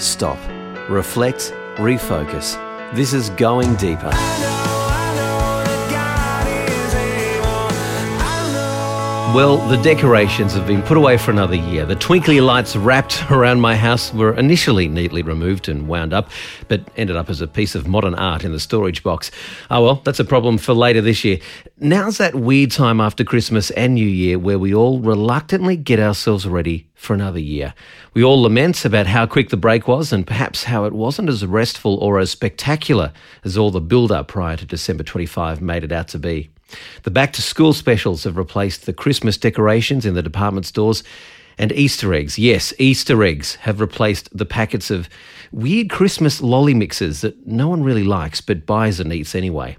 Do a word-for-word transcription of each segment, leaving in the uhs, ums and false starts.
stop, reflect, refocus. This is Going Deeper. Well, the decorations have been put away for another year. The twinkly lights wrapped around my house were initially neatly removed and wound up, but ended up as a piece of modern art in the storage box. Oh well, that's a problem for later this year. Now's that weird time after Christmas and New Year where we all reluctantly get ourselves ready for another year. We all lament about how quick the break was and perhaps how it wasn't as restful or as spectacular as all the build-up prior to December twenty-fifth made it out to be. The back-to-school specials have replaced the Christmas decorations in the department stores, and Easter eggs, yes, Easter eggs, have replaced the packets of weird Christmas lolly mixes that no one really likes but buys and eats anyway.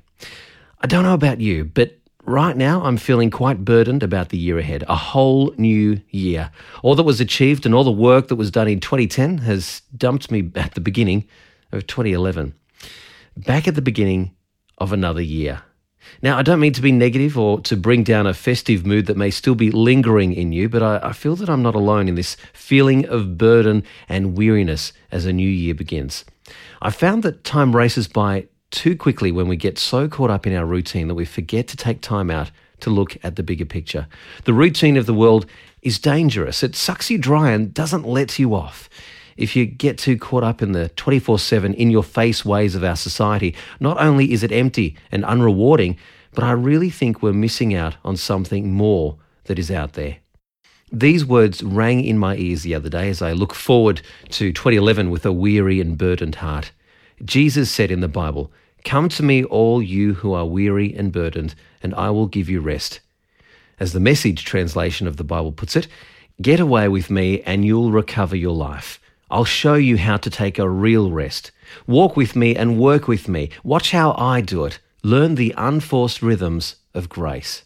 I don't know about you, but right now I'm feeling quite burdened about the year ahead, a whole new year. All that was achieved and all the work that was done in twenty ten has dumped me at the beginning of twenty eleven. Back at the beginning of another year. Now, I don't mean to be negative or to bring down a festive mood that may still be lingering in you, but I, I feel that I'm not alone in this feeling of burden and weariness as a new year begins. I found that time races by too quickly when we get so caught up in our routine that we forget to take time out to look at the bigger picture. The routine of the world is dangerous. It sucks you dry and doesn't let you off. If you get too caught up in the twenty-four seven in-your-face ways of our society, not only is it empty and unrewarding, but I really think we're missing out on something more that is out there. These words rang in my ears the other day as I look forward to twenty eleven with a weary and burdened heart. Jesus said in the Bible, "Come to me, all you who are weary and burdened, and I will give you rest." As the Message translation of the Bible puts it, "Get away with me and you'll recover your life. I'll show you how to take a real rest. Walk with me and work with me. Watch how I do it. Learn the unforced rhythms of grace."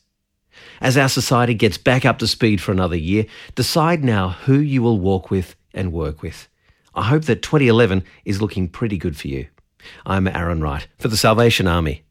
As our society gets back up to speed for another year, decide now who you will walk with and work with. I hope that twenty eleven is looking pretty good for you. I'm Aaron Wright for the Salvation Army.